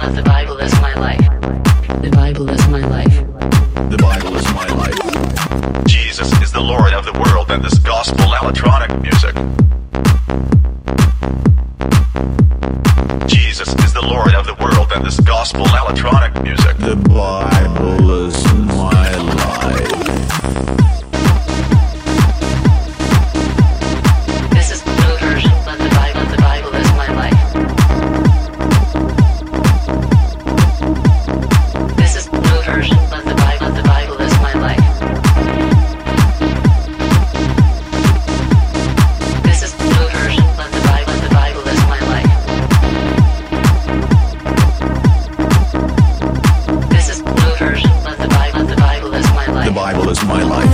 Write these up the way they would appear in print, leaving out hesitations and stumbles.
The Bible is my life. The Bible is my life. The Bible is my life. Jesus is the Lord of the world and this gospel electronic music. Jesus is the Lord of the world and this gospel electronic music. The Bible is my life. This is the new version of the Bible. The Bible is my life. This is the new version of the Bible. The Bible is my life. This is the new version of the Bible. The Bible is my life. This is the new version of the Bible. The Bible is my life. The Bible is my life.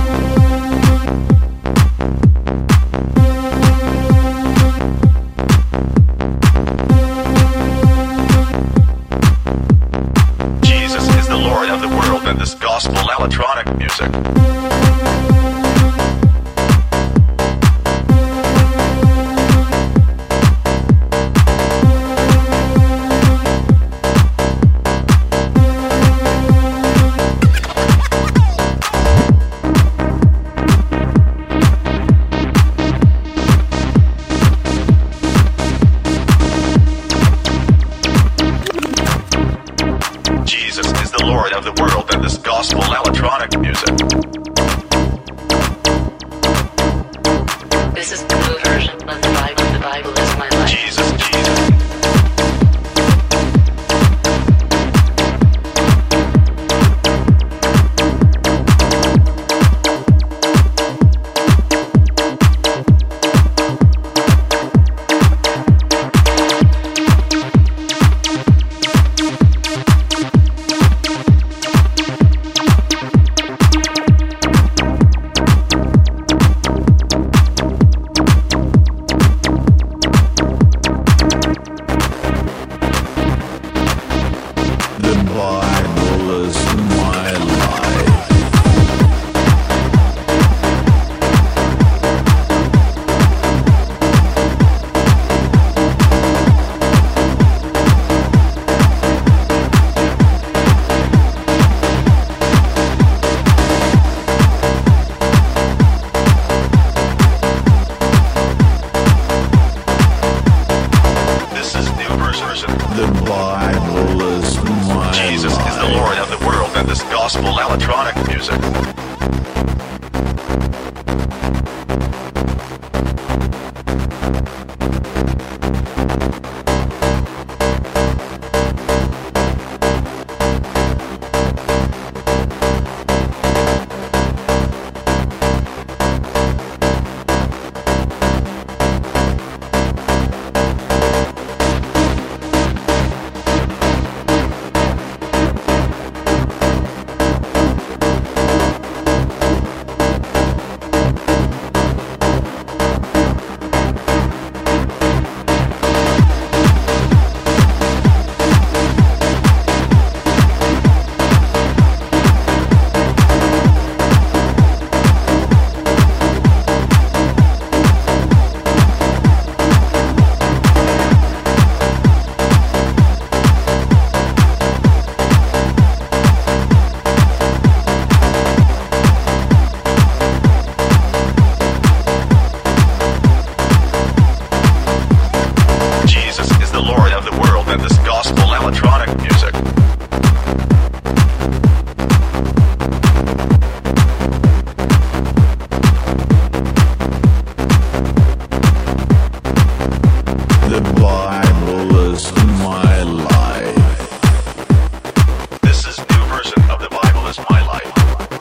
Jesus is the Lord of the world and this gospel electronic music. Jesus is the Lord of the world and this gospel electronic music. This is the new version of the Bible. The Bible is my life. Jesus, Jesus. The Bible is my life. This is new version. The Bible is my Jesus is the Lord of the world and this gospel electronic music. Jesus is the Lord of the world and this gospel electronic music. The Bible is my life. This is new version of the Bible is my life.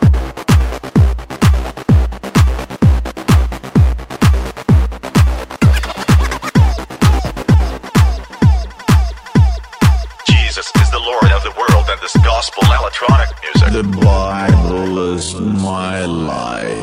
Jesus is the Lord of the world and this gospel electronic music. The Bible is my life.